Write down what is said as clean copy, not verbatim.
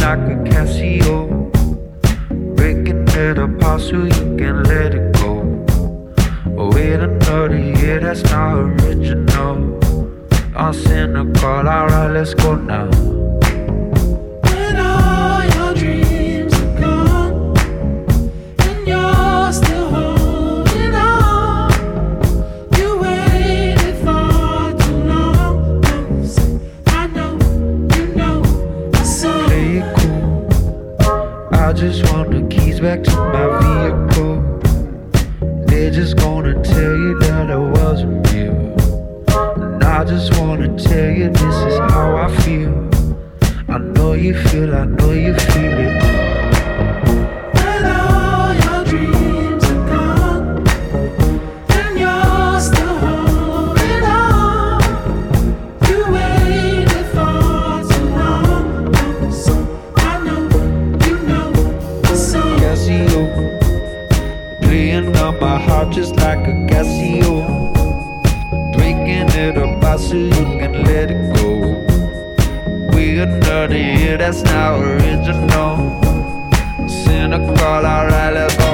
like a Casio, breaking it apart so you can let it go. Oh, wait another year, that's not original. I'm cynical, alright, let's go now. When all your dreams are gone and you're still holding on, you waited for too long. Don't say I know, you know the song. Play it cool, I just want the keys back to my vehicle. They're just gonna tell you that I wasn't you. And I just wanna tell you this is how I feel. I know you feel, I know you feel it. When all your dreams are gone and you're still holding on, you waited for too long. So I know, you know the song. Casio, playing on my heart just like a Casio, breaking it apart so you can let it go. We another year, that's not original. Cynical, alright, let's go.